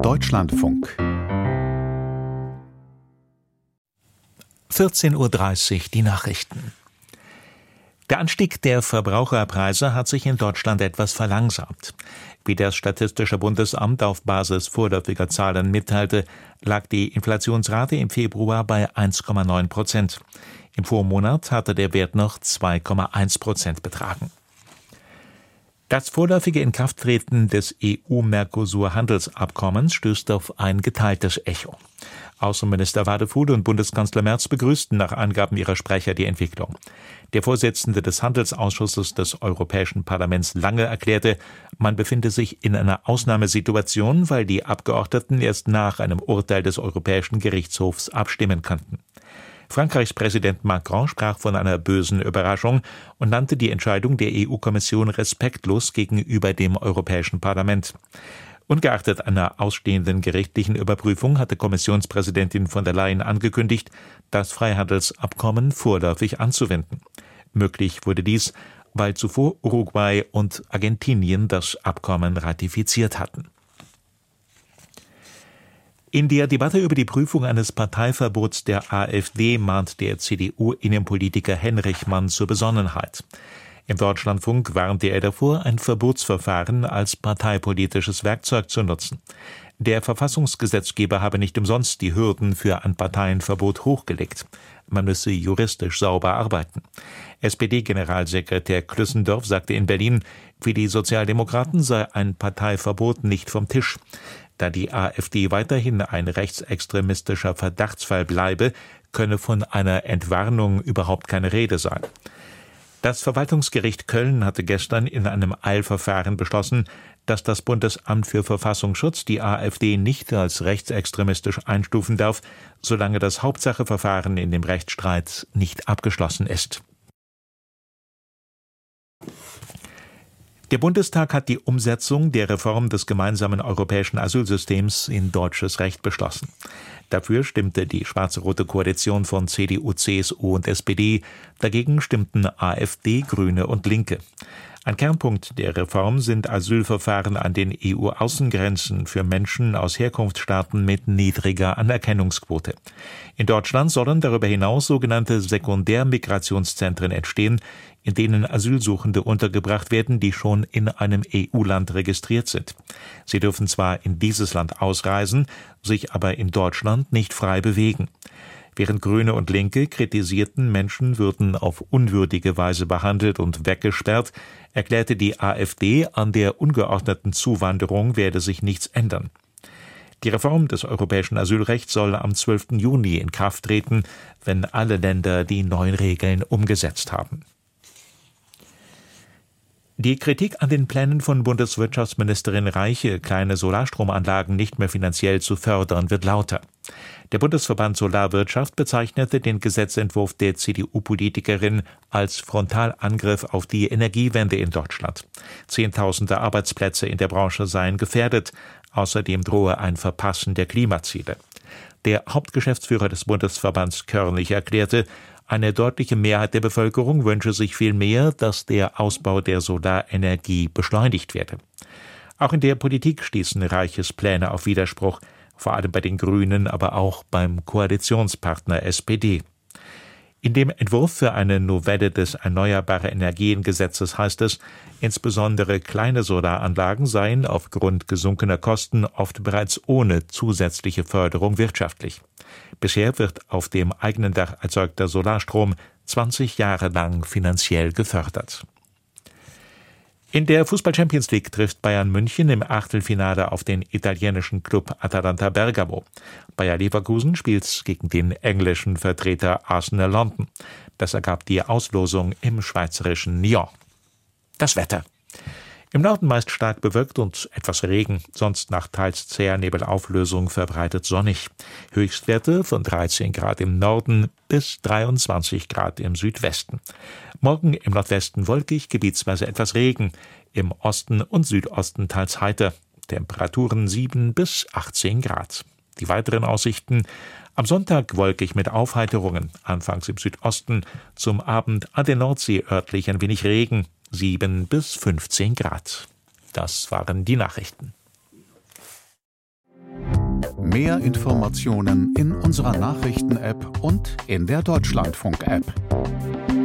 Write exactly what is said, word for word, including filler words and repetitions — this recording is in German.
Deutschlandfunk vierzehn Uhr dreißig, die Nachrichten. Der Anstieg der Verbraucherpreise hat sich in Deutschland etwas verlangsamt. Wie das Statistische Bundesamt auf Basis vorläufiger Zahlen mitteilte, lag die Inflationsrate im Februar bei eins Komma neun Prozent. Im Vormonat hatte der Wert noch zwei Komma eins Prozent betragen. Das vorläufige Inkrafttreten des E U-Mercosur-Handelsabkommens stößt auf ein geteiltes Echo. Außenminister Wadefuhl und Bundeskanzler Merz begrüßten nach Angaben ihrer Sprecher die Entwicklung. Der Vorsitzende des Handelsausschusses des Europäischen Parlaments Lange erklärte, man befinde sich in einer Ausnahmesituation, weil die Abgeordneten erst nach einem Urteil des Europäischen Gerichtshofs abstimmen könnten. Frankreichs Präsident Macron sprach von einer bösen Überraschung und nannte die Entscheidung der E U-Kommission respektlos gegenüber dem Europäischen Parlament. Ungeachtet einer ausstehenden gerichtlichen Überprüfung hatte Kommissionspräsidentin von der Leyen angekündigt, das Freihandelsabkommen vorläufig anzuwenden. Möglich wurde dies, weil zuvor Uruguay und Argentinien das Abkommen ratifiziert hatten. In der Debatte über die Prüfung eines Parteiverbots der AfD mahnt der C D U-Innenpolitiker Henrichmann zur Besonnenheit. Im Deutschlandfunk warnte er davor, ein Verbotsverfahren als parteipolitisches Werkzeug zu nutzen. Der Verfassungsgesetzgeber habe nicht umsonst die Hürden für ein Parteienverbot hochgelegt. Man müsse juristisch sauber arbeiten. S P D-Generalsekretär Klüssendorf sagte in Berlin, für die Sozialdemokraten sei ein Parteiverbot nicht vom Tisch. Da die AfD weiterhin ein rechtsextremistischer Verdachtsfall bleibe, könne von einer Entwarnung überhaupt keine Rede sein. Das Verwaltungsgericht Köln hatte gestern in einem Eilverfahren beschlossen, dass das Bundesamt für Verfassungsschutz die AfD nicht als rechtsextremistisch einstufen darf, solange das Hauptsacheverfahren in dem Rechtsstreit nicht abgeschlossen ist. Der Bundestag hat die Umsetzung der Reform des gemeinsamen europäischen Asylsystems in deutsches Recht beschlossen. Dafür stimmte die schwarz-rote Koalition von C D U, C S U und S P D, dagegen stimmten AfD, Grüne und Linke. Ein Kernpunkt der Reform sind Asylverfahren an den E U-Außengrenzen für Menschen aus Herkunftsstaaten mit niedriger Anerkennungsquote. In Deutschland sollen darüber hinaus sogenannte Sekundärmigrationszentren entstehen, in denen Asylsuchende untergebracht werden, die schon in einem E U-Land registriert sind. Sie dürfen zwar in dieses Land ausreisen, sich aber in Deutschland nicht frei bewegen. Während Grüne und Linke kritisierten, Menschen würden auf unwürdige Weise behandelt und weggesperrt, erklärte die AfD, an der ungeordneten Zuwanderung werde sich nichts ändern. Die Reform des europäischen Asylrechts soll am zwölften Juni in Kraft treten, wenn alle Länder die neuen Regeln umgesetzt haben. Die Kritik an den Plänen von Bundeswirtschaftsministerin Reiche, kleine Solarstromanlagen nicht mehr finanziell zu fördern, wird lauter. Der Bundesverband Solarwirtschaft bezeichnete den Gesetzentwurf der C D U-Politikerin als Frontalangriff auf die Energiewende in Deutschland. Zehntausende Arbeitsplätze in der Branche seien gefährdet. Außerdem drohe ein Verpassen der Klimaziele. Der Hauptgeschäftsführer des Bundesverbands Körnig erklärte, eine deutliche Mehrheit der Bevölkerung wünsche sich vielmehr, dass der Ausbau der Solarenergie beschleunigt werde. Auch in der Politik stießen Reiches Pläne auf Widerspruch, vor allem bei den Grünen, aber auch beim Koalitionspartner S P D. In dem Entwurf für eine Novelle des Erneuerbare Energien-Gesetzes heißt es, insbesondere kleine Solaranlagen seien aufgrund gesunkener Kosten oft bereits ohne zusätzliche Förderung wirtschaftlich. Bisher wird auf dem eigenen Dach erzeugter Solarstrom zwanzig Jahre lang finanziell gefördert. In der Fußball-Champions League trifft Bayern München im Achtelfinale auf den italienischen Club Atalanta Bergamo. Bayer Leverkusen spielt gegen den englischen Vertreter Arsenal London. Das ergab die Auslosung im schweizerischen Nyon. Das Wetter. Im Norden meist stark bewölkt und etwas Regen, sonst nach teils zäher Nebelauflösung verbreitet sonnig. Höchstwerte von dreizehn Grad im Norden bis dreiundzwanzig Grad im Südwesten. Morgen im Nordwesten wolkig, gebietsweise etwas Regen, im Osten und Südosten teils heiter. Temperaturen sieben bis achtzehn Grad. Die weiteren Aussichten: am Sonntag wolkig mit Aufheiterungen, anfangs im Südosten, zum Abend an der Nordsee örtlich ein wenig Regen, sieben bis fünfzehn Grad. Das waren die Nachrichten. Mehr Informationen in unserer Nachrichten-App und in der Deutschlandfunk-App.